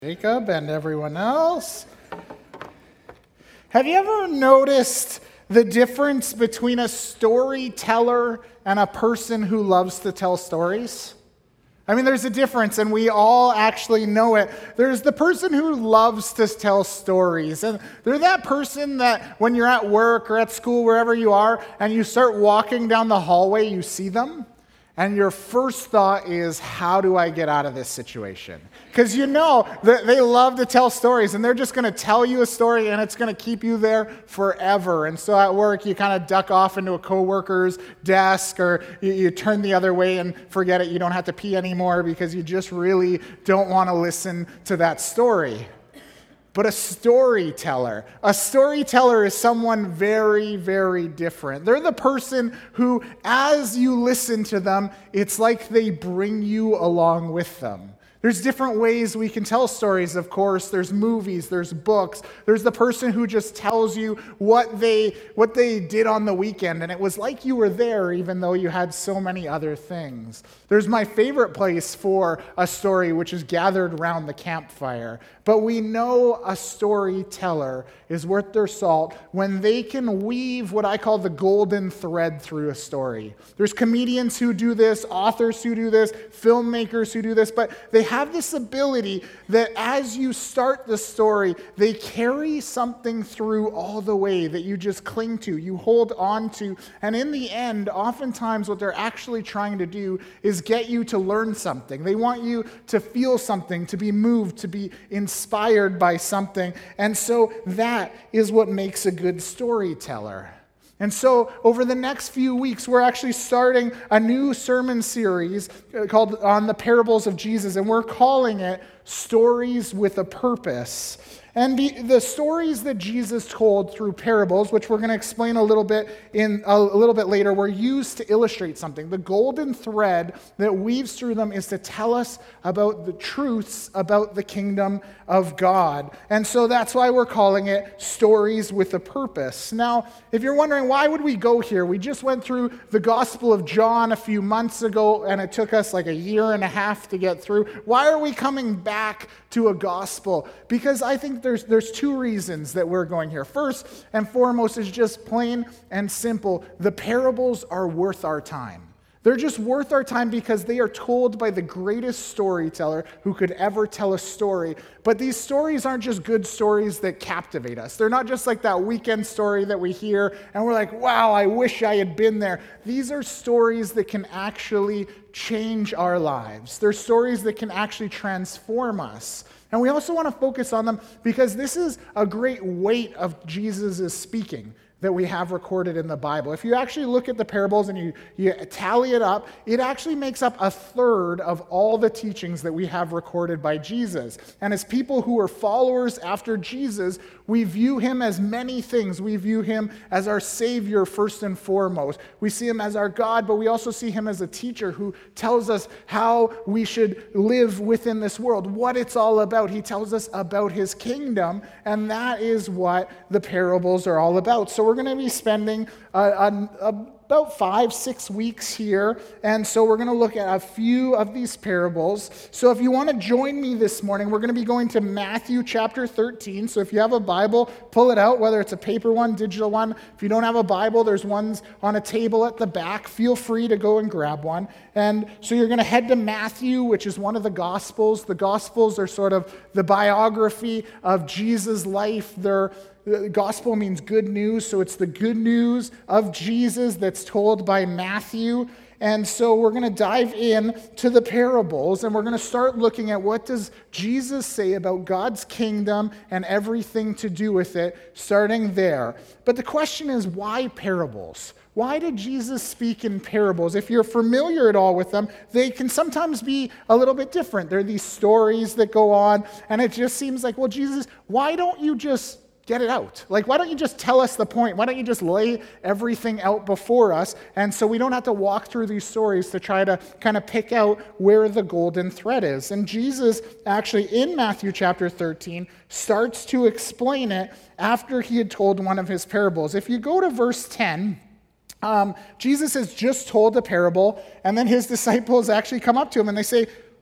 Jacob and everyone else. Have you ever noticed the difference between a storyteller and a person who loves to tell stories? I mean, there's a difference, and we all actually know it. There's the person who loves to tell stories, and they're that person that when you're at work or at school, wherever you are, and you start walking down the hallway, you see them, and your first thought is, how do I get out of this situation? Because you know that they love to tell stories, and they're just going to tell you a story, and it's going to keep you there forever. And so at work, you kind of duck off into a coworker's desk, or you turn the other way and forget it. You don't have to pee anymore because you just really don't want to listen to that story. But a storyteller is someone very, very different. They're the person who, as you listen to them, it's like they bring you along with them. There's different ways we can tell stories, of course. There's movies, there's books. There's the person who just tells you what they did on the weekend, and it was like you were there even though you had so many other things. There's my favorite place for a story, which is gathered around the campfire. But we know a storyteller is worth their salt when they can weave what I call the golden thread through a story. There's comedians who do this, authors who do this, filmmakers who do this, but they have this ability that as you start the story, they carry something through all the way that you just cling to, you hold on to, and in the end, oftentimes what they're actually trying to do is get you to learn something. They want you to feel something, to be moved, to be inspired by something, and so that is what makes a good storyteller. And so over the next few weeks, we're actually starting a new sermon series called On the Parables of Jesus, and we're calling it Stories with a Purpose. And the stories that Jesus told through parables, which we're going to explain a little bit later, were used to illustrate something. The golden thread that weaves through them is to tell us about the truths about the kingdom of God. And so that's why we're calling it Stories with a Purpose. Now, if you're wondering, why would we go here? We just went through the Gospel of John a few months ago, and it took us like a year and a half to get through. Why are we coming back to a gospel? Because I think there's two reasons that we're going here. First and foremost is just plain and simple. The parables are worth our time. They're just worth our time because they are told by the greatest storyteller who could ever tell a story. But these stories aren't just good stories that captivate us. They're not just like that weekend story that we hear and we're like, wow, I wish I had been there. These are stories that can actually change our lives. They're stories that can actually transform us. And we also want to focus on them because this is a great weight of Jesus' speaking that we have recorded in the Bible. If you actually look at the parables and you tally it up, it actually makes up a third of all the teachings that we have recorded by Jesus. And as people who are followers after Jesus, we view him as many things. We view him as our Savior first and foremost. We see him as our God, but we also see him as a teacher who tells us how we should live within this world, what it's all about. He tells us about his kingdom, and that is what the parables are all about. So we're going to be spending about 5-6 weeks here, and so we're going to look at a few of these parables. So if you want to join me this morning, we're going to be going to Matthew chapter 13. So if you have a Bible, pull it out, whether it's a paper one, digital one. If you don't have a Bible, there's ones on a table at the back. Feel free to go and grab one. And so you're going to head to Matthew, which is one of the Gospels. The Gospels are sort of the biography of Jesus' life. The gospel means good news, so it's the good news of Jesus that's told by Matthew. And so we're going to dive in to the parables, and we're going to start looking at what does Jesus say about God's kingdom and everything to do with it, starting there. But the question is, why parables? Why did Jesus speak in parables? If you're familiar at all with them, they can sometimes be a little bit different. There are these stories that go on, and it just seems like, well, Jesus, why don't you just get it out? Like, why don't you just tell us the point? Why don't you just lay everything out before us? And so we don't have to walk through these stories to try to kind of pick out where the golden thread is. And Jesus actually in Matthew chapter 13 starts to explain it after he had told one of his parables. If you go to verse 10, Jesus has just told a parable, and then his disciples actually come up to him and they say,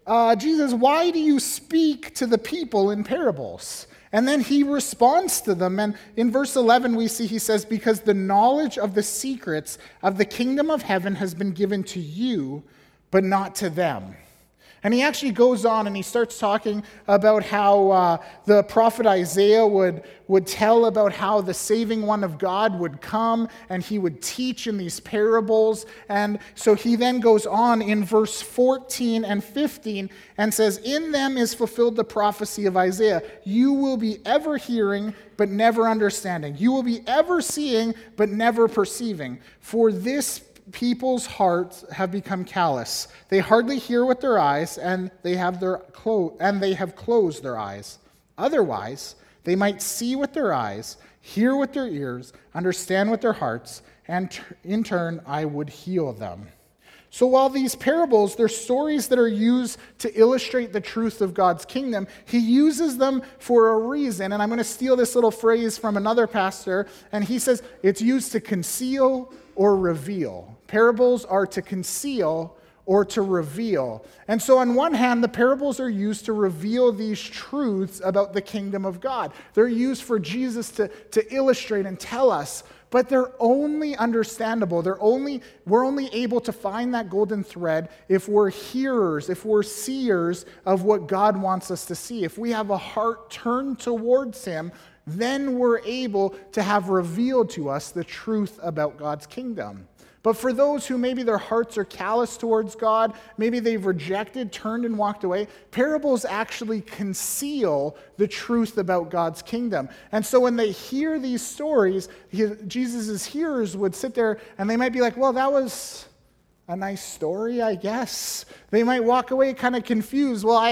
Jesus, why do you speak to the people in parables? And then he responds to them. And in verse 11, we see he says, because the knowledge of the secrets of the kingdom of heaven has been given to you, but not to them. And he actually goes on and he starts talking about how the prophet Isaiah would tell about how the saving one of God would come and he would teach in these parables. And so he then goes on in verse 14 and 15 and says, in them is fulfilled the prophecy of Isaiah. You will be ever hearing, but never understanding. You will be ever seeing, but never perceiving. For this people's hearts have become callous. They hardly hear with their eyes, and they have closed their eyes. Otherwise, they might see with their eyes, hear with their ears, understand with their hearts, and in turn I would heal them. So while these parables, they're stories that are used to illustrate the truth of God's kingdom, he uses them for a reason. And I'm going to steal this little phrase from another pastor, and he says it's used to conceal or reveal. Parables are to conceal or to reveal. And so on one hand, the parables are used to reveal these truths about the kingdom of God. They're used for Jesus to illustrate and tell us, but they're only understandable. We're only able to find that golden thread if we're hearers, if we're seers of what God wants us to see. If we have a heart turned towards him, then we're able to have revealed to us the truth about God's kingdom. But for those who maybe their hearts are callous towards God, maybe they've rejected, turned, and walked away, parables actually conceal the truth about God's kingdom. And so when they hear these stories, Jesus' hearers would sit there and they might be like, well, that was a nice story, I guess. They might walk away kind of confused. Well,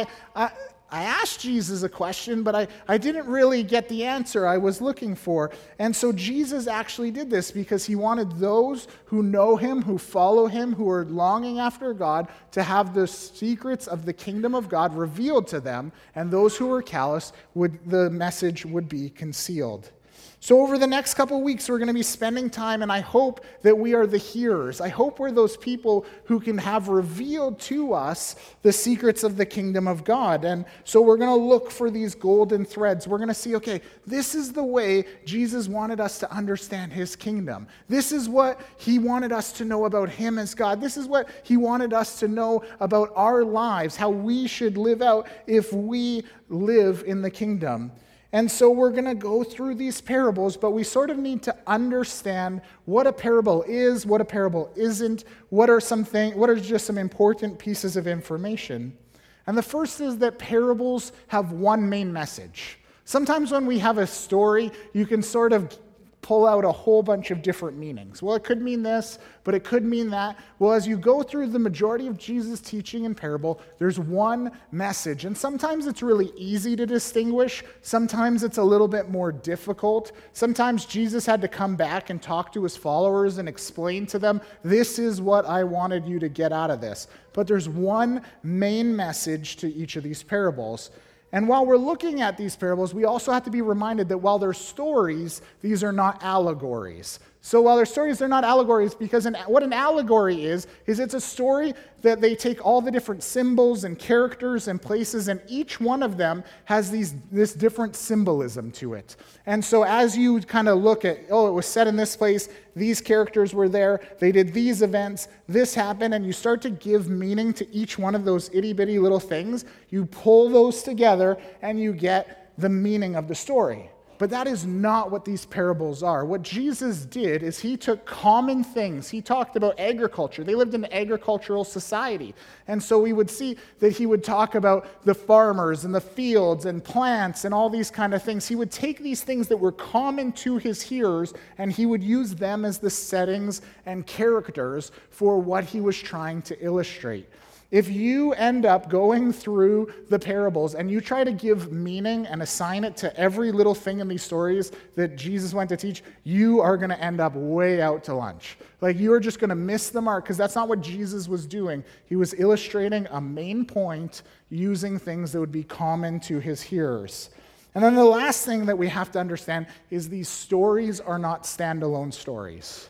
I asked Jesus a question, but I didn't really get the answer I was looking for. And so Jesus actually did this because he wanted those who know him, who follow him, who are longing after God, to have the secrets of the kingdom of God revealed to them, and those who were callous, the message would be concealed. So over the next couple weeks, we're going to be spending time, and I hope that we are the hearers. I hope we're those people who can have revealed to us the secrets of the kingdom of God. And so we're going to look for these golden threads. We're going to see, okay, this is the way Jesus wanted us to understand his kingdom. This is what he wanted us to know about him as God. This is what he wanted us to know about our lives, how we should live out if we live in the kingdom. And so we're going to go through these parables, but we sort of need to understand what a parable is, what a parable isn't, what are just some important pieces of information. And the first is that parables have one main message. Sometimes when we have a story, you can sort of pull out a whole bunch of different meanings. Well, it could mean this, but it could mean that. Well, as you go through the majority of Jesus' teaching in parable, there's one message. And sometimes it's really easy to distinguish. Sometimes it's a little bit more difficult. Sometimes Jesus had to come back and talk to his followers and explain to them, this is what I wanted you to get out of this. But there's one main message to each of these parables. And while we're looking at these parables, we also have to be reminded that while they're stories, these are not allegories. So while they're stories, they're not allegories because what an allegory is it's a story that they take all the different symbols and characters and places, and each one of them has this different symbolism to it. And so as you kind of look at, it was set in this place, these characters were there, they did these events, this happened, and you start to give meaning to each one of those itty-bitty little things, you pull those together and you get the meaning of the story. But that is not what these parables are. What Jesus did is he took common things. He talked about agriculture. They lived in an agricultural society. And so we would see that he would talk about the farmers and the fields and plants and all these kind of things. He would take these things that were common to his hearers and he would use them as the settings and characters for what he was trying to illustrate. If you end up going through the parables and you try to give meaning and assign it to every little thing in these stories that Jesus went to teach, you are going to end up way out to lunch. Like you are just going to miss the mark because that's not what Jesus was doing. He was illustrating a main point using things that would be common to his hearers. And then the last thing that we have to understand is these stories are not standalone stories.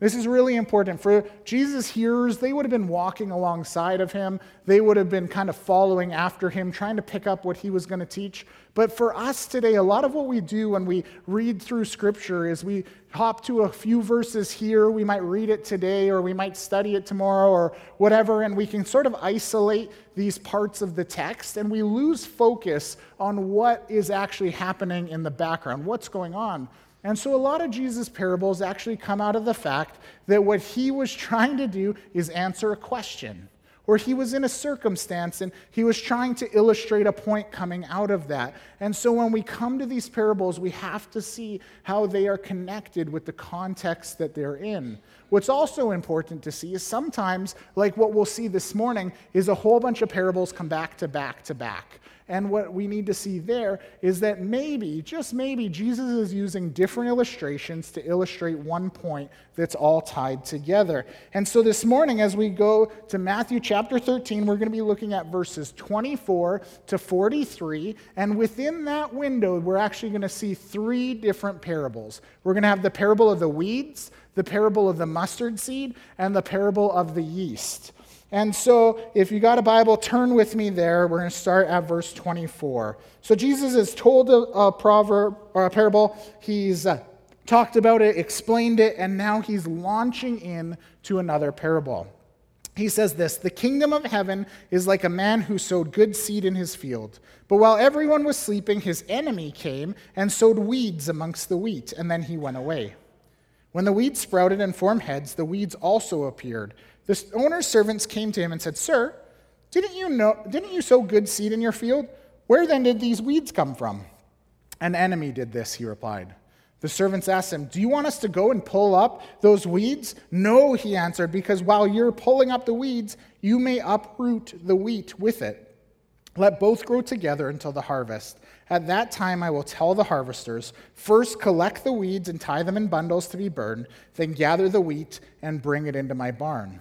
This is really important. For Jesus' hearers, they would have been walking alongside of him. They would have been kind of following after him, trying to pick up what he was going to teach. But for us today, a lot of what we do when we read through Scripture is we hop to a few verses here. We might read it today, or we might study it tomorrow, or whatever, and we can sort of isolate these parts of the text, and we lose focus on what is actually happening in the background, what's going on. And so a lot of Jesus' parables actually come out of the fact that what he was trying to do is answer a question, or he was in a circumstance and he was trying to illustrate a point coming out of that. And so when we come to these parables, we have to see how they are connected with the context that they're in. What's also important to see is sometimes, like what we'll see this morning, is a whole bunch of parables come back to back to back. And what we need to see there is that maybe, just maybe, Jesus is using different illustrations to illustrate one point that's all tied together. And so this morning, as we go to Matthew chapter 13, we're going to be looking at verses 24 to 43. And within that window, we're actually going to see three different parables. We're going to have the parable of the weeds, the parable of the mustard seed, and the parable of the yeast. And so if you got a Bible, turn with me there. We're going to start at verse 24. So Jesus has told a proverb or a parable. He's talked about it, explained it, and now he's launching into another parable. He says this: "The kingdom of heaven is like a man who sowed good seed in his field. But while everyone was sleeping, his enemy came and sowed weeds amongst the wheat, and then he went away. When the weeds sprouted and formed heads, the weeds also appeared. The owner's servants came to him and said, 'Sir, didn't you sow good seed in your field? Where then did these weeds come from?' 'An enemy did this,' he replied. The servants asked him, 'Do you want us to go and pull up those weeds?' 'No,' he answered, 'because while you're pulling up the weeds, you may uproot the wheat with it. Let both grow together until the harvest. At that time I will tell the harvesters, first collect the weeds and tie them in bundles to be burned, then gather the wheat and bring it into my barn.'"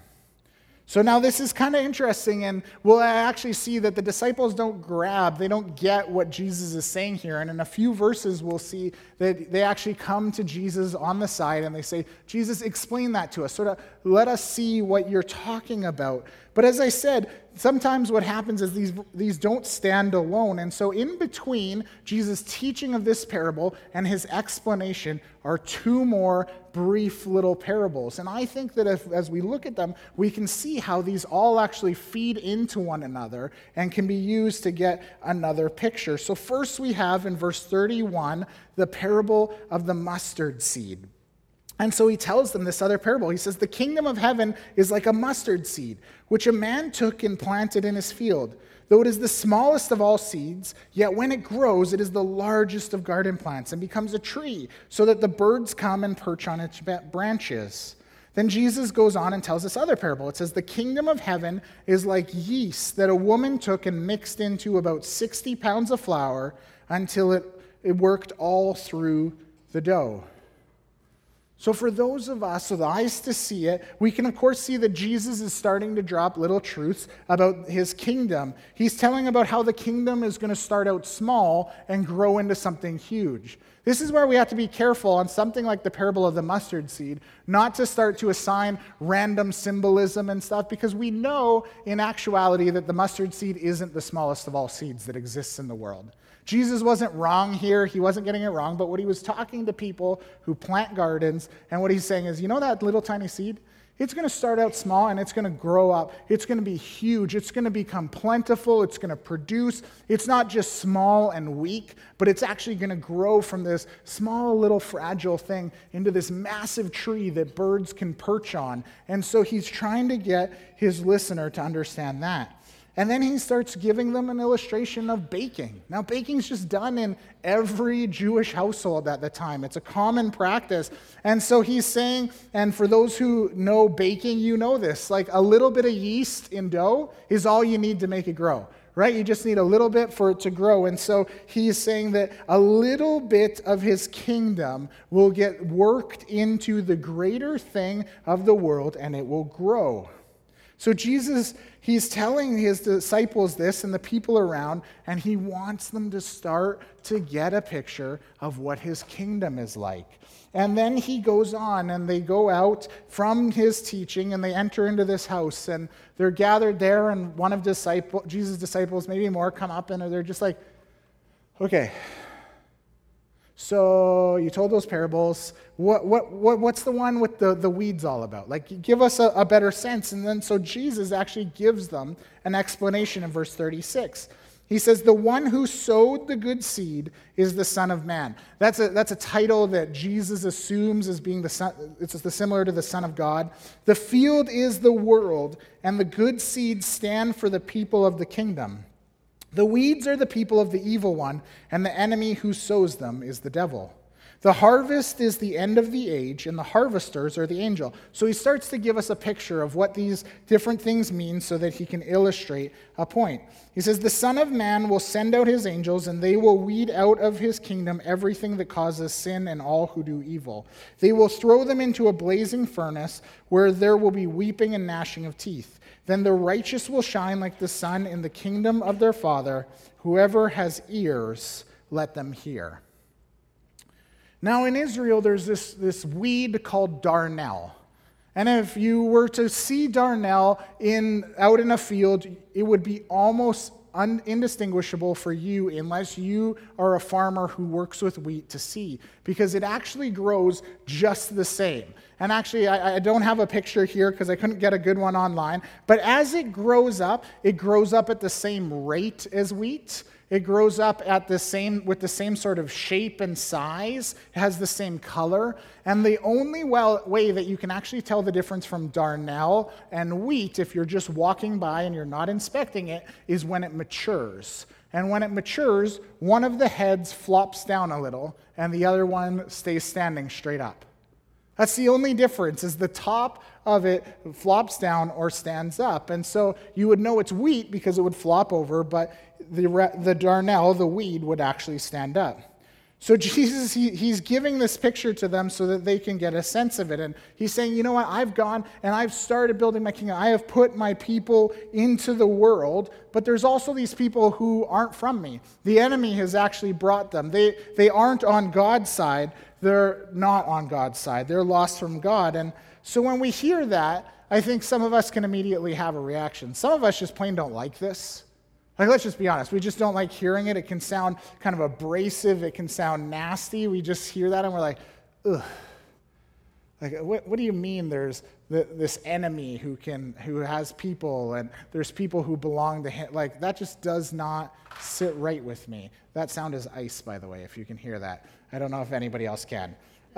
So now this is kind of interesting, and we'll actually see that the disciples they don't get what Jesus is saying here. And in a few verses, we'll see that they actually come to Jesus on the side and they say, "Jesus, explain that to us. Sort of let us see what you're talking about." But as I said, sometimes what happens is these don't stand alone. And so in between Jesus' teaching of this parable and his explanation are two more brief little parables. And I think that as we look at them, we can see how these all actually feed into one another and can be used to get another picture. So first we have in verse 31, the parable of the mustard seed. And so he tells them this other parable. He says, "The kingdom of heaven is like a mustard seed, which a man took and planted in his field. Though it is the smallest of all seeds, yet when it grows, it is the largest of garden plants and becomes a tree, so that the birds come and perch on its branches." Then Jesus goes on and tells this other parable. It says, "The kingdom of heaven is like yeast that a woman took and mixed into about 60 pounds of flour until it worked all through the dough." So for those of us with eyes to see it, we can of course see that Jesus is starting to drop little truths about his kingdom. He's telling about how the kingdom is going to start out small and grow into something huge. This is where we have to be careful on something like the parable of the mustard seed, not to start to assign random symbolism and stuff, because we know in actuality that the mustard seed isn't the smallest of all seeds that exists in the world. Jesus wasn't wrong here. He wasn't getting it wrong. But what he was talking to people who plant gardens, and what he's saying is, you know that little tiny seed? It's going to start out small, and it's going to grow up. It's going to be huge. It's going to become plentiful. It's going to produce. It's not just small and weak, but it's actually going to grow from this small little fragile thing into this massive tree that birds can perch on. And so he's trying to get his listener to understand that. And then he starts giving them an illustration of baking. Now, baking's just done in every Jewish household at the time. It's a common practice. And so he's saying, and for those who know baking, you know this, like a little bit of yeast in dough is all you need to make it grow, right? You just need a little bit for it to grow. And so he's saying that a little bit of his kingdom will get worked into the greater thing of the world, and it will grow. So Jesus, he's telling his disciples this and the people around, and he wants them to start to get a picture of what his kingdom is like. And then he goes on, and they go out from his teaching, and they enter into this house, and they're gathered there, and one of Jesus' disciples, maybe more, come up, and they're just like, okay, so you told those parables. What's the one with the weeds all about? Like, give us a better sense. And then so Jesus actually gives them an explanation in verse 36. He says, the one who sowed the good seed is the Son of Man. That's a title that Jesus assumes as being the Son. It's similar to the Son of God. The field is the world, and the good seeds stand for the people of the kingdom. The weeds are the people of the evil one, and the enemy who sows them is the devil. The harvest is the end of the age, and the harvesters are the angel. So he starts to give us a picture of what these different things mean so that he can illustrate a point. He says, the Son of Man will send out his angels, and they will weed out of his kingdom everything that causes sin and all who do evil. They will throw them into a blazing furnace where there will be weeping and gnashing of teeth. Then the righteous will shine like the sun in the kingdom of their Father. Whoever has ears, let them hear. Now in Israel, there's this weed called darnel. And if you were to see darnel out in a field, it would be almost indistinguishable for you unless you are a farmer who works with wheat to see, because it actually grows just the same. And actually, I don't have a picture here because I couldn't get a good one online, but as it grows up at the same rate as wheat. It grows up with the same sort of shape and size. It has the same color. And the only way that you can actually tell the difference from darnel and wheat, if you're just walking by and you're not inspecting it, is when it matures. And when it matures, one of the heads flops down a little, and the other one stays standing straight up. That's the only difference, is the top of it flops down or stands up. And so you would know it's wheat because it would flop over, but the darnel, the weed, would actually stand up. So Jesus, he's giving this picture to them so that they can get a sense of it. And he's saying, you know what, I've gone and I've started building my kingdom. I have put my people into the world, but there's also these people who aren't from me. The enemy has actually brought them. They aren't on God's side. They're not on God's side. They're lost from God. And so when we hear that, I think some of us can immediately have a reaction. Some of us just plain don't like this. Like, let's just be honest. We just don't like hearing it. It can sound kind of abrasive. It can sound nasty. We just hear that and we're like, ugh. Like, what do you mean there's this enemy who has people, and there's people who belong to him? Like, that just does not sit right with me. That sound is ice, by the way, if you can hear that. I don't know if anybody else can.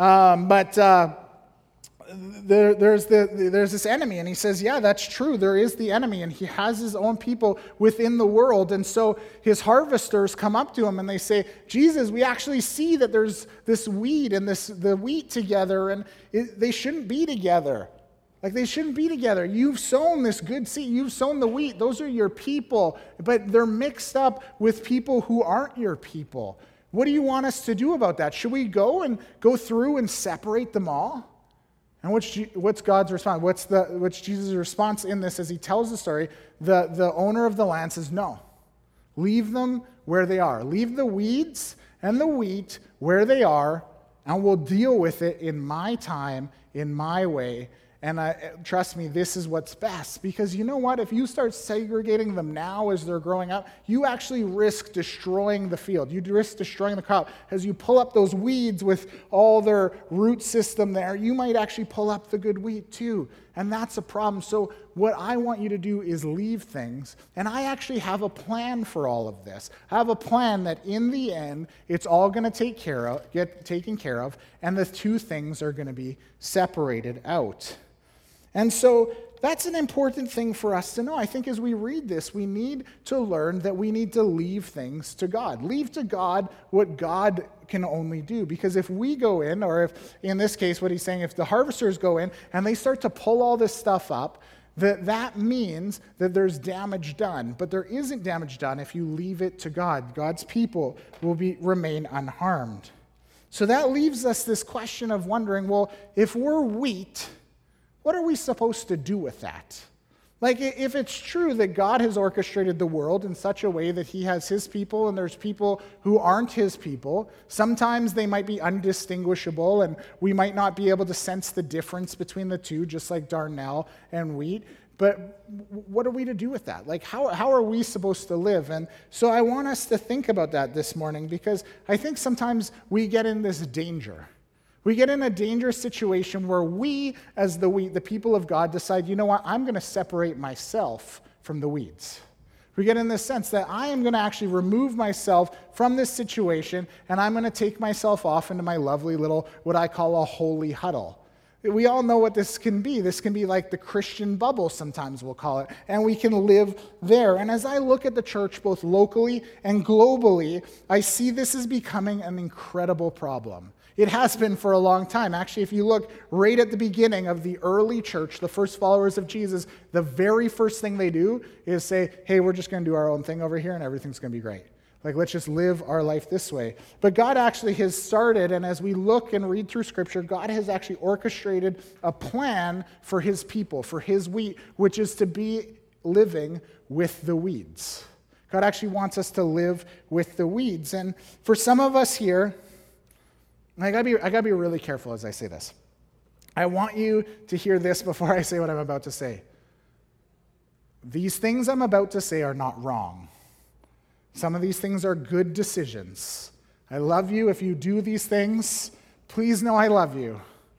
There's this enemy, and he says, yeah, that's true. There is the enemy, and he has his own people within the world. And so his harvesters come up to him, and they say, Jesus, we actually see that there's this weed and the wheat together, and they shouldn't be together. Like, they shouldn't be together. You've sown this good seed. You've sown the wheat. Those are your people, but they're mixed up with people who aren't your people. What do you want us to do about that? Should we go through and separate them all? And what's God's response? What's Jesus' response in this as he tells the story? The owner of the land says, no. Leave them where they are. Leave the weeds and the wheat where they are, and we'll deal with it in my time, in my way. And trust me, this is what's best. Because you know what? If you start segregating them now as they're growing up, you actually risk destroying the field. You risk destroying the crop. As you pull up those weeds with all their root system there, you might actually pull up the good wheat too. And that's a problem. So what I want you to do is leave things. And I actually have a plan for all of this. I have a plan that in the end, it's all going to get taken care of, and the two things are going to be separated out. And so that's an important thing for us to know. I think as we read this, we need to learn that we need to leave things to God. Leave to God what God can only do. Because if we go in, or if, in this case, what he's saying, if the harvesters go in and they start to pull all this stuff up, that means that there's damage done. But there isn't damage done if you leave it to God. God's people will remain unharmed. So that leaves us this question of wondering, well, if we're wheat, what are we supposed to do with that? Like, if it's true that God has orchestrated the world in such a way that he has his people and there's people who aren't his people, sometimes they might be undistinguishable and we might not be able to sense the difference between the two, just like darnel and wheat. But what are we to do with that? Like, how are we supposed to live? And so I want us to think about that this morning, because I think sometimes we get in this danger. We get in a dangerous situation where we, as the people of God, decide, you know what, I'm going to separate myself from the weeds. We get in this sense that I am going to actually remove myself from this situation, and I'm going to take myself off into my lovely little, what I call a holy huddle. We all know what this can be. This can be like the Christian bubble, sometimes we'll call it, and we can live there. And as I look at the church, both locally and globally, I see this as becoming an incredible problem. It has been for a long time. Actually, if you look right at the beginning of the early church, the first followers of Jesus, the very first thing they do is say, hey, we're just going to do our own thing over here and everything's going to be great. Like, let's just live our life this way. But God actually has started, and as we look and read through Scripture, God has actually orchestrated a plan for his people, for his wheat, which is to be living with the weeds. God actually wants us to live with the weeds. And for some of us here, I gotta be really careful as I say this. I want you to hear this before I say what I'm about to say. These things I'm about to say are not wrong. Some of these things are good decisions. I love you. If you do these things, please know I love you.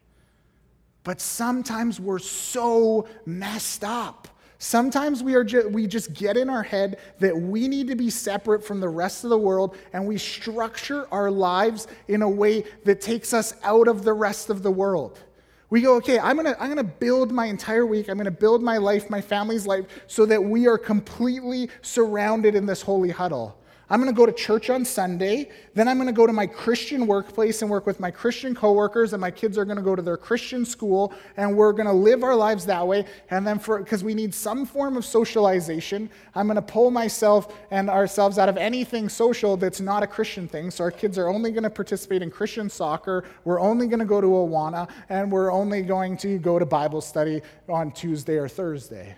But sometimes we're so messed up. Sometimes we just get in our head that we need to be separate from the rest of the world, and we structure our lives in a way that takes us out of the rest of the world. We go, okay, I'm gonna build my entire week, I'm gonna build my life, my family's life, so that we are completely surrounded in this holy huddle. I'm going to go to church on Sunday, then I'm going to go to my Christian workplace and work with my Christian coworkers, and my kids are going to go to their Christian school, and we're going to live our lives that way. And then because we need some form of socialization, I'm going to pull myself and ourselves out of anything social that's not a Christian thing. So our kids are only going to participate in Christian soccer, we're only going to go to Awana, and we're only going to go to Bible study on Tuesday or Thursday.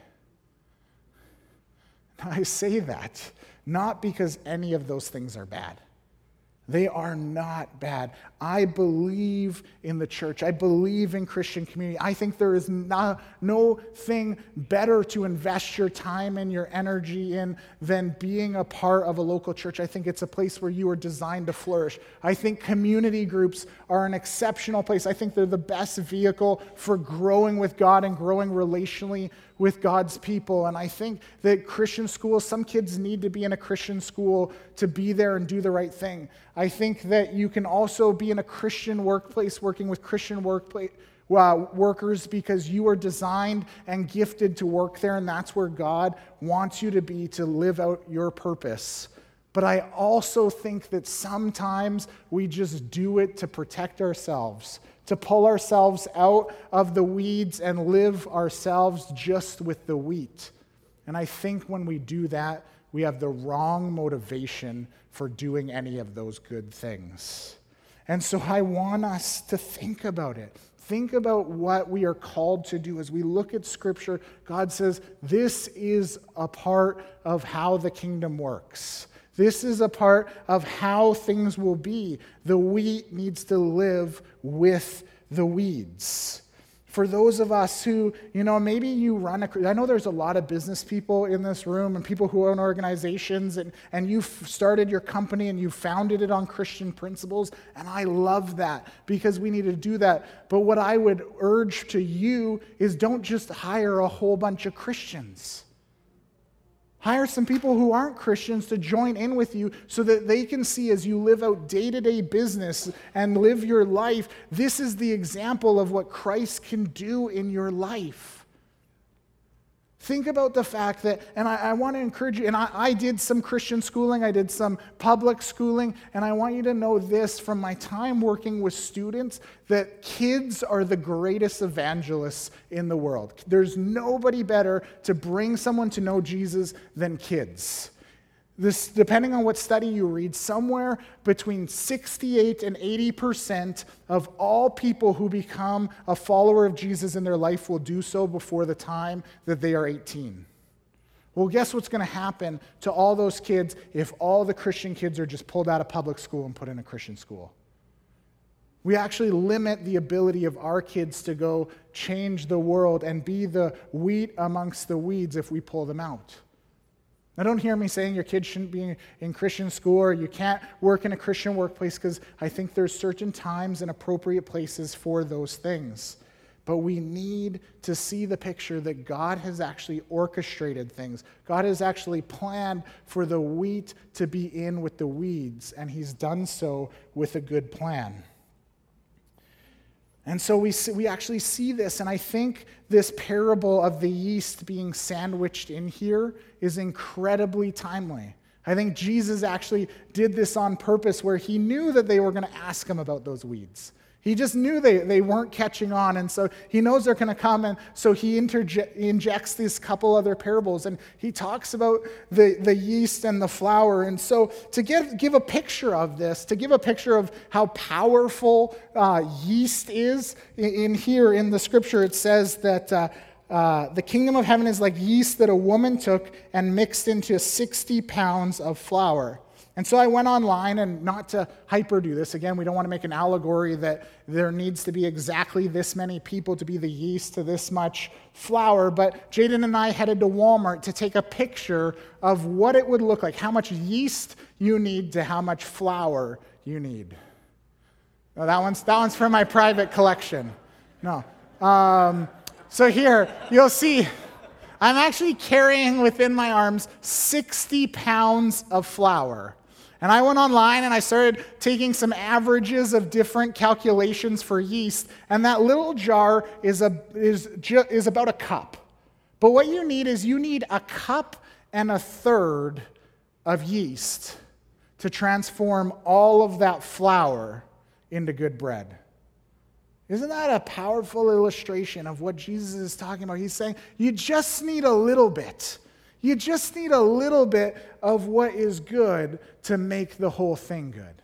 Now, I say that not because any of those things are bad. They are not bad. I believe in the church. I believe in Christian community. I think there is no thing better to invest your time and your energy in than being a part of a local church. I think it's a place where you are designed to flourish. I think community groups are an exceptional place. I think they're the best vehicle for growing with God and growing relationally with God's people. And I think that Christian schools, some kids need to be in a Christian school to be there and do the right thing. I think that you can also be in a Christian workplace working with Christian workers because you are designed and gifted to work there, and that's where God wants you to be to live out your purpose. But I also think that sometimes we just do it to protect ourselves, to pull ourselves out of the weeds and live ourselves just with the wheat. And I think when we do that, we have the wrong motivation for doing any of those good things. And so I want us to think about it. Think about what we are called to do. As we look at Scripture, God says this is a part of how the kingdom works. This is a part of how things will be. The wheat needs to live with the weeds. For those of us who, maybe you I know there's a lot of business people in this room and people who own organizations, and you've started your company and you founded it on Christian principles, and I love that because we need to do that. But what I would urge to you is don't just hire a whole bunch of Christians. Hire some people who aren't Christians to join in with you so that they can see as you live out day-to-day business and live your life, this is the example of what Christ can do in your life. Think about the fact that, and I want to encourage you, and I did some Christian schooling, I did some public schooling, and I want you to know this from my time working with students, that kids are the greatest evangelists in the world. There's nobody better to bring someone to know Jesus than kids. This, depending on what study you read, somewhere between 68 and 80% of all people who become a follower of Jesus in their life will do so before the time that they are 18. Well, guess what's going to happen to all those kids if all the Christian kids are just pulled out of public school and put in a Christian school? We actually limit the ability of our kids to go change the world and be the wheat amongst the weeds if we pull them out. Now, don't hear me saying your kids shouldn't be in Christian school or you can't work in a Christian workplace, because I think there's certain times and appropriate places for those things. But we need to see the picture that God has actually orchestrated things. God has actually planned for the wheat to be in with the weeds, and he's done so with a good plan. And so we actually see this, and I think this parable of the yeast being sandwiched in here is incredibly timely. I think Jesus actually did this on purpose, where he knew that they were going to ask him about those weeds. He just knew they weren't catching on, and so he knows they're going to come, and so he injects these couple other parables, and he talks about the yeast and the flour. And so to give a picture of this, to give a picture of how powerful yeast is, in here in the scripture it says that the kingdom of heaven is like yeast that a woman took and mixed into 60 pounds of flour. And so I went online, and not to hyper-do this, again, we don't want to make an allegory that there needs to be exactly this many people to be the yeast to this much flour, but Jaden and I headed to Walmart to take a picture of what it would look like, how much yeast you need to how much flour you need. No, that one's for my private collection. No. So here, you'll see, I'm actually carrying within my arms 60 pounds of flour. And I went online and I started taking some averages of different calculations for yeast, and that little jar is about a cup. But what you need is a cup and a third of yeast to transform all of that flour into good bread. Isn't that a powerful illustration of what Jesus is talking about? He's saying you just need a little bit. You just need a little bit of what is good to make the whole thing good.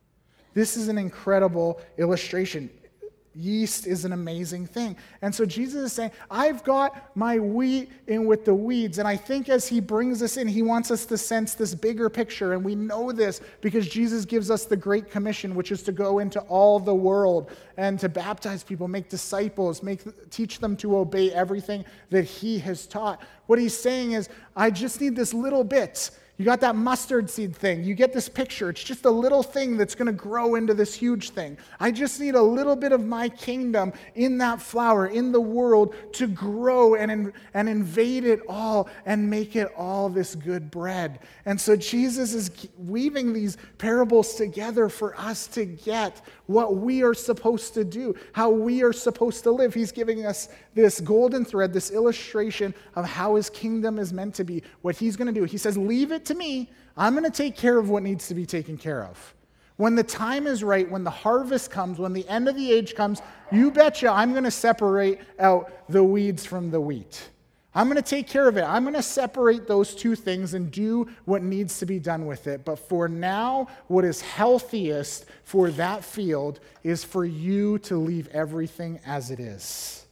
This is an incredible illustration. Yeast is an amazing thing. And so Jesus is saying, I've got my wheat in with the weeds. And I think as he brings us in, he wants us to sense this bigger picture. And we know this because Jesus gives us the Great Commission, which is to go into all the world and to baptize people, make disciples, teach them to obey everything that he has taught. What he's saying is, I just need this little bit. You got that mustard seed thing. You get this picture. It's just a little thing that's going to grow into this huge thing. I just need a little bit of my kingdom in that flour, in the world, to grow and invade it all and make it all this good bread. And so Jesus is weaving these parables together for us to get what we are supposed to do, how we are supposed to live. He's giving us this golden thread, this illustration of how his kingdom is meant to be, what he's going to do. He says, leave it to me. I'm going to take care of what needs to be taken care of. When the time is right, when the harvest comes, when the end of the age comes, you betcha I'm going to separate out the weeds from the wheat. I'm going to take care of it. I'm going to separate those two things and do what needs to be done with it. But for now, what is healthiest for that field is for you to leave everything as it is.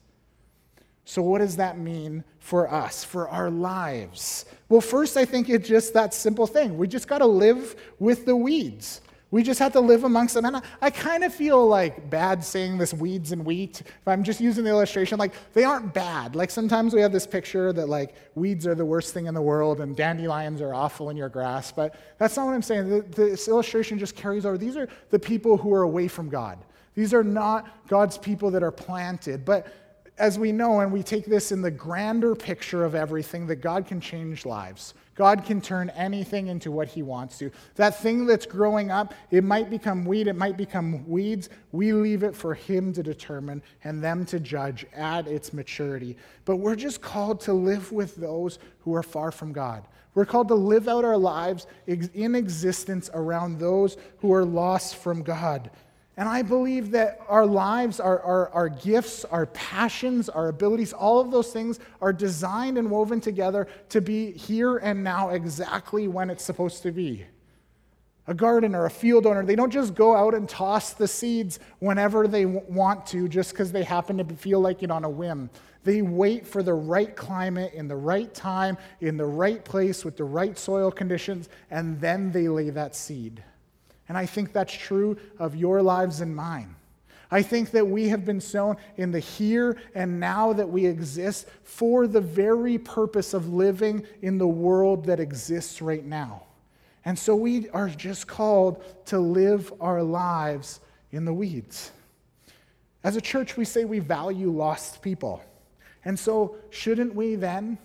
So what does that mean for us, for our lives? Well, first, I think it's just that simple thing. We just got to live with the weeds. We just have to live amongst them. And I kind of feel like bad saying this weeds and wheat. If I'm just using the illustration, like they aren't bad. Like sometimes we have this picture that like weeds are the worst thing in the world and dandelions are awful in your grass. But that's not what I'm saying. This illustration just carries over. These are the people who are away from God. These are not God's people that are planted. But as we know, and we take this in the grander picture of everything, that God can change lives. God can turn anything into what he wants to. That thing that's growing up, it might become wheat, it might become weeds. We leave it for him to determine and them to judge at its maturity. But we're just called to live with those who are far from God. We're called to live out our lives in existence around those who are lost from God. And I believe that our lives, our gifts, our passions, our abilities, all of those things are designed and woven together to be here and now exactly when it's supposed to be. A gardener, a field owner, they don't just go out and toss the seeds whenever they want to just because they happen to feel like it on a whim. They wait for the right climate, in the right time, in the right place, with the right soil conditions, and then they lay that seed. And I think that's true of your lives and mine. I think that we have been sown in the here and now that we exist for the very purpose of living in the world that exists right now. And so we are just called to live our lives in the weeds. As a church, we say we value lost people. And so shouldn't we then,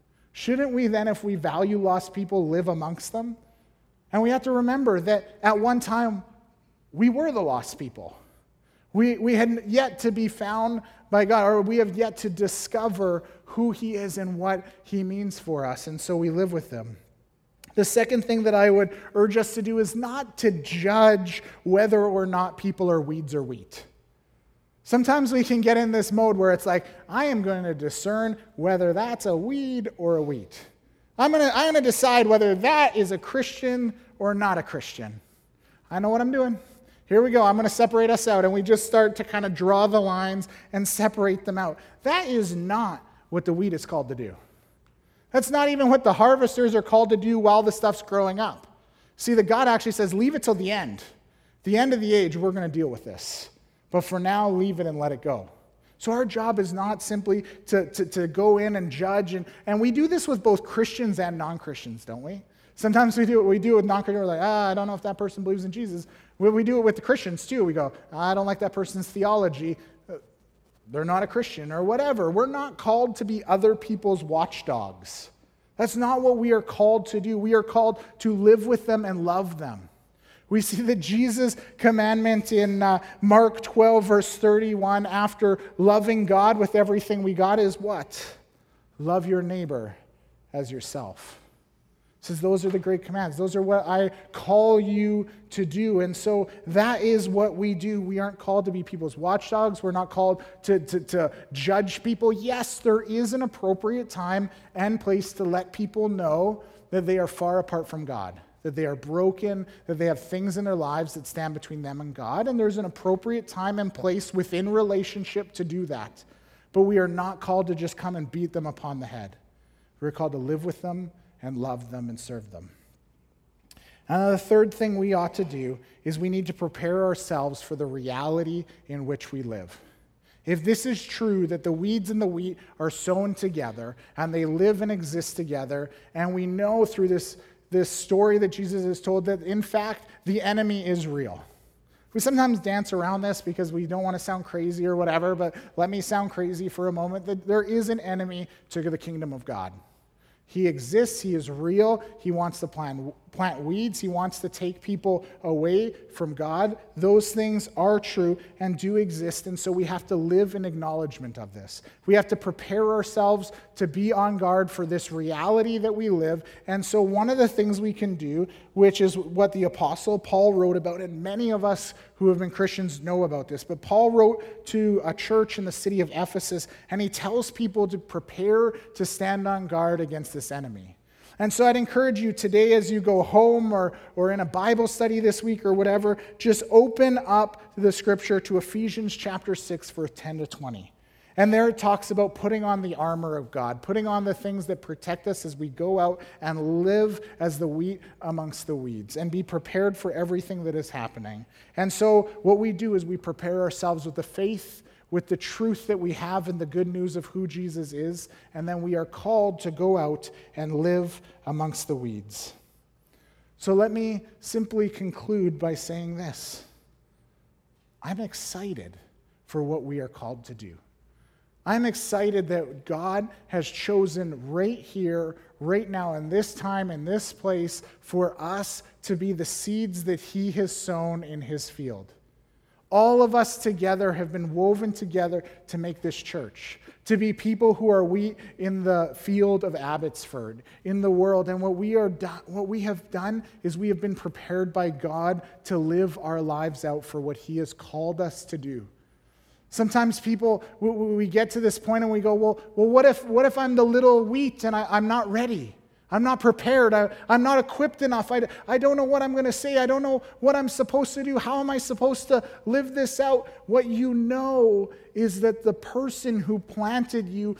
if we value lost people, live amongst them? And we have to remember that at one time, we were the lost people. We had yet to be found by God, or we have yet to discover who He is and what He means for us. And so we live with them. The second thing that I would urge us to do is not to judge whether or not people are weeds or wheat. Sometimes we can get in this mode where it's like, I am going to discern whether that's a weed or a wheat. I'm going to decide whether that is a Christian or not a Christian. I know what I'm doing. Here we go. I'm going to separate us out. And we just start to kind of draw the lines and separate them out. That is not what the wheat is called to do. That's not even what the harvesters are called to do while the stuff's growing up. See, that God actually says, leave it till the end of the age, we're going to deal with this. But for now, leave it and let it go. So our job is not simply to go in and judge. And we do this with both Christians and non-Christians, don't we? Sometimes we do it with non-Christians. We're like, I don't know if that person believes in Jesus. We do it with the Christians too. We go, I don't like that person's theology. They're not a Christian or whatever. We're not called to be other people's watchdogs. That's not what we are called to do. We are called to live with them and love them. We see that Jesus' commandment in Mark 12, verse 31, after loving God with everything we got, is what? Love your neighbor as yourself. It says those are the great commands. Those are what I call you to do. And so that is what we do. We aren't called to be people's watchdogs. We're not called to judge people. Yes, there is an appropriate time and place to let people know that they are far apart from God, that they are broken, that they have things in their lives that stand between them and God. And there's an appropriate time and place within relationship to do that. But we are not called to just come and beat them upon the head. We're called to live with them and love them and serve them. And the third thing we ought to do is we need to prepare ourselves for the reality in which we live. If this is true, that the weeds and the wheat are sown together and they live and exist together, and we know through this story that Jesus has told that, in fact, the enemy is real. We sometimes dance around this because we don't want to sound crazy or whatever, but let me sound crazy for a moment, that there is an enemy to the kingdom of God. He exists. He is real. He wants to plant weeds. He wants to take people away from God. Those things are true and do exist, and so we have to live in acknowledgement of this. We have to prepare ourselves to be on guard for this reality that we live. And so one of the things we can do, which is what the Apostle Paul wrote about, and many of us who have been Christians know about this, but Paul wrote to a church in the city of Ephesus, and he tells people to prepare to stand on guard against this enemy. And so I'd encourage you today as you go home or in a Bible study this week or whatever, just open up the scripture to Ephesians chapter 6, verse 10 to 20. And there it talks about putting on the armor of God, putting on the things that protect us as we go out and live as the wheat amongst the weeds and be prepared for everything that is happening. And so what we do is we prepare ourselves with the faith, with the truth that we have in the good news of who Jesus is, and then we are called to go out and live amongst the weeds. So let me simply conclude by saying this. I'm excited for what we are called to do. I'm excited that God has chosen right here, right now, in this time, in this place, for us to be the seeds that He has sown in His field. All of us together have been woven together to make this church, to be people who are wheat in the field of Abbotsford, in the world. And what we have done is we have been prepared by God to live our lives out for what He has called us to do. Sometimes people, we get to this point and we go, well, what if I'm the little wheat and I'm not ready? I'm not prepared. I'm not equipped enough. I don't know what I'm going to say. I don't know what I'm supposed to do. How am I supposed to live this out? What you know is that the person who planted you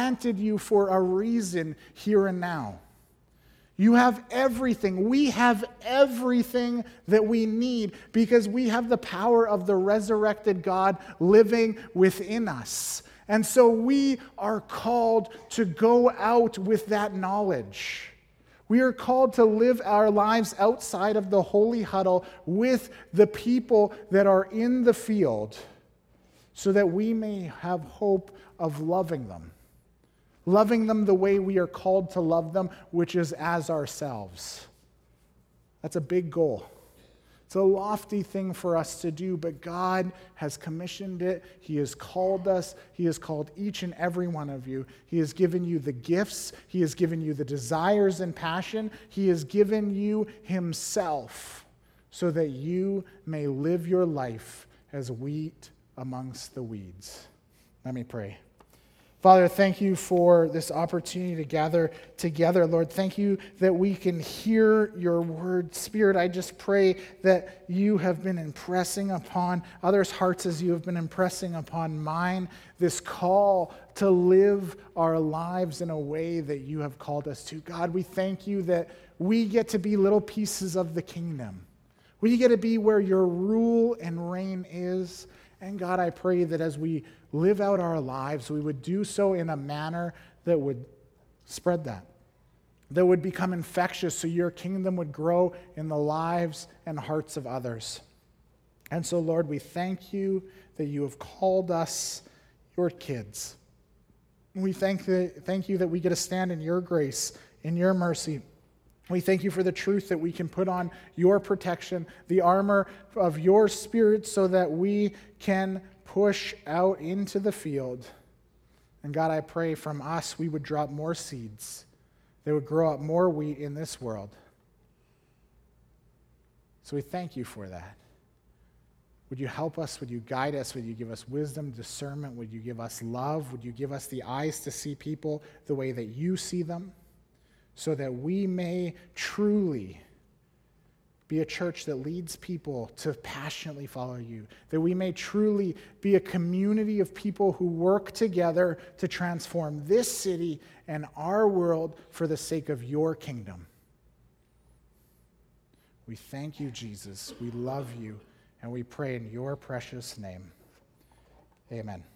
for a reason here and now. You have everything. We have everything that we need because we have the power of the resurrected God living within us. And so we are called to go out with that knowledge. We are called to live our lives outside of the holy huddle with the people that are in the field so that we may have hope of loving them. Loving them the way we are called to love them, which is as ourselves. That's a big goal. It's a lofty thing for us to do, but God has commissioned it. He has called us. He has called each and every one of you. He has given you the gifts. He has given you the desires and passion. He has given you Himself so that you may live your life as wheat amongst the weeds. Let me pray. Father, thank you for this opportunity to gather together. Lord, thank you that we can hear your word. Spirit, I just pray that you have been impressing upon others' hearts as you have been impressing upon mine this call to live our lives in a way that you have called us to. God, we thank you that we get to be little pieces of the kingdom. We get to be where your rule and reign is. And God, I pray that as we live out our lives, we would do so in a manner that would spread that would become infectious so your kingdom would grow in the lives and hearts of others. And so, Lord, we thank you that you have called us your kids. We thank you that we get to stand in your grace, in your mercy. We thank you for the truth that we can put on your protection, the armor of your Spirit, so that we can push out into the field. And God, I pray from us we would drop more seeds. They would grow up more wheat in this world. So we thank you for that. Would you help us? Would you guide us? Would you give us wisdom, discernment? Would you give us love? Would you give us the eyes to see people the way that you see them? So that we may truly be a church that leads people to passionately follow you. That we may truly be a community of people who work together to transform this city and our world for the sake of your kingdom. We thank you, Jesus. We love you, and we pray in your precious name. Amen.